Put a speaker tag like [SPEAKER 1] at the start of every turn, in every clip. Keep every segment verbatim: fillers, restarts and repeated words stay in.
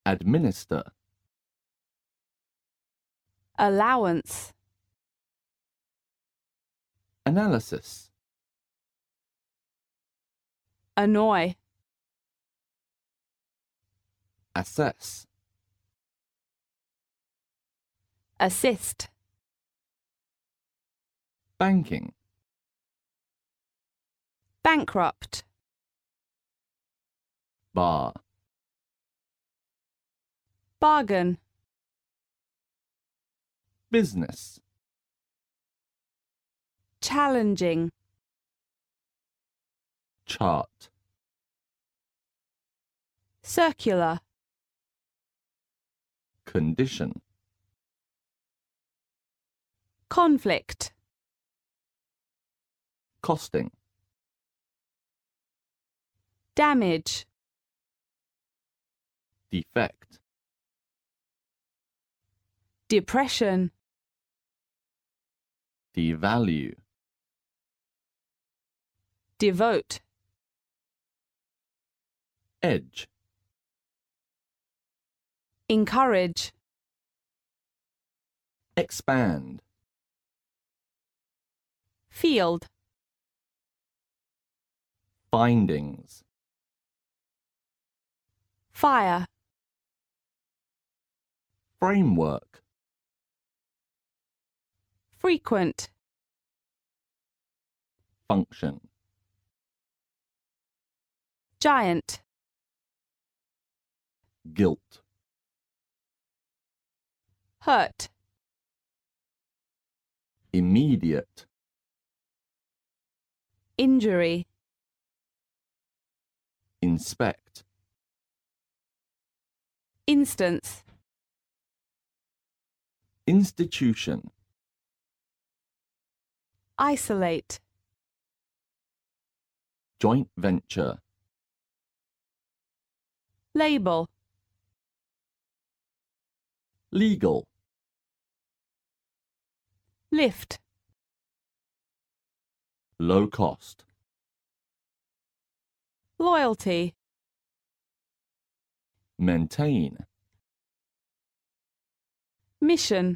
[SPEAKER 1] administer,
[SPEAKER 2] allowance,
[SPEAKER 1] analysis,
[SPEAKER 2] annoy,
[SPEAKER 1] assess,
[SPEAKER 2] assist,
[SPEAKER 1] banking,
[SPEAKER 2] bankrupt,
[SPEAKER 1] bar,
[SPEAKER 2] bargain,
[SPEAKER 1] business,
[SPEAKER 2] challenging,
[SPEAKER 1] chart,
[SPEAKER 2] circular,
[SPEAKER 1] condition,
[SPEAKER 2] conflict,
[SPEAKER 1] costing,
[SPEAKER 2] damage,
[SPEAKER 1] defect,
[SPEAKER 2] depression,
[SPEAKER 1] devalue,
[SPEAKER 2] devote,
[SPEAKER 1] edge,
[SPEAKER 2] encourage,
[SPEAKER 1] expand,
[SPEAKER 2] field,
[SPEAKER 1] findings,
[SPEAKER 2] fire,
[SPEAKER 1] framework,
[SPEAKER 2] frequent,
[SPEAKER 1] function,
[SPEAKER 2] giant,
[SPEAKER 1] guilt,
[SPEAKER 2] hurt,
[SPEAKER 1] immediate,
[SPEAKER 2] injury,
[SPEAKER 1] inspect,
[SPEAKER 2] instance,
[SPEAKER 1] institution,
[SPEAKER 2] isolate,
[SPEAKER 1] joint venture,
[SPEAKER 2] label,
[SPEAKER 1] legal,
[SPEAKER 2] lift,
[SPEAKER 1] low cost,
[SPEAKER 2] loyalty,
[SPEAKER 1] maintain,
[SPEAKER 2] mission,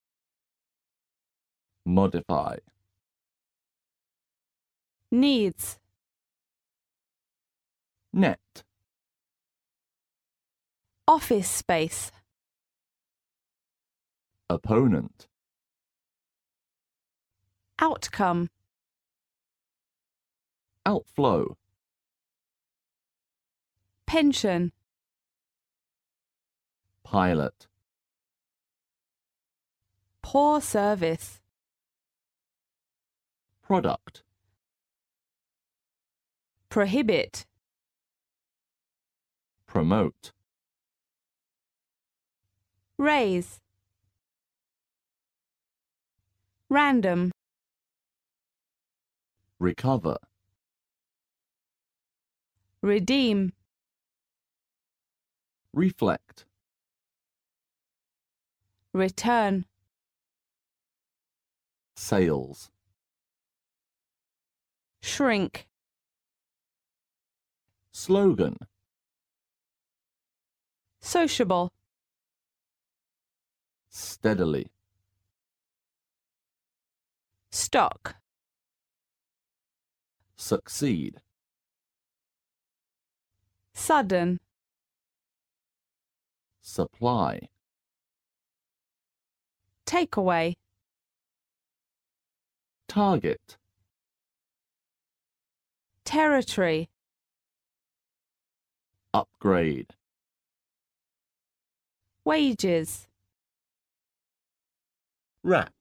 [SPEAKER 1] modify,
[SPEAKER 2] needs,
[SPEAKER 1] net,
[SPEAKER 2] office space,
[SPEAKER 1] opponent,
[SPEAKER 2] outcome,
[SPEAKER 1] outflow,
[SPEAKER 2] pension,
[SPEAKER 1] pilot,
[SPEAKER 2] poor service,
[SPEAKER 1] product,
[SPEAKER 2] prohibit,
[SPEAKER 1] promote,
[SPEAKER 2] raise, random,
[SPEAKER 1] recover,
[SPEAKER 2] redeem,
[SPEAKER 1] reflect,
[SPEAKER 2] return,
[SPEAKER 1] sales,
[SPEAKER 2] shrink,
[SPEAKER 1] slogan,
[SPEAKER 2] sociable,
[SPEAKER 1] steadily,
[SPEAKER 2] stock,
[SPEAKER 1] succeed,
[SPEAKER 2] sudden,
[SPEAKER 1] supply,
[SPEAKER 2] takeaway,
[SPEAKER 1] target,
[SPEAKER 2] territory,
[SPEAKER 1] upgrade,
[SPEAKER 2] wages,
[SPEAKER 1] wrap,